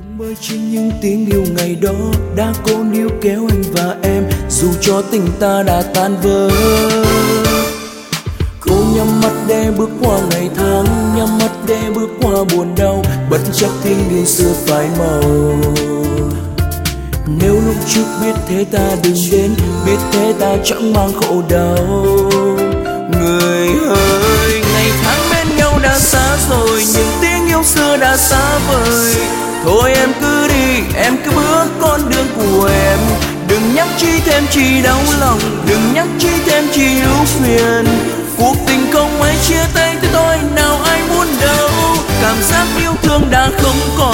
Bởi chính những tiếng yêu ngày đó đã cố níu kéo anh và em, dù cho tình ta đã tan vỡ. Cô nhắm mắt để bước qua ngày tháng, nhắm mắt để bước qua buồn đau, bất chấp thiên đường xưa phai màu. Nếu lúc trước biết thế ta đừng đến, biết thế ta chẳng mang khổ đau. Người ơi, ngày tháng bên nhau đã xa rồi, những tiếng yêu xưa đã xa vời. Thôi em cứ đi, em cứ bước con đường của em. Đừng nhắc chi thêm chi đau lòng, đừng nhắc chi thêm chi ưu phiền. Cuộc tình không ai chia tay, thế tôi nào ai muốn đâu. Cảm giác yêu thương đã không còn.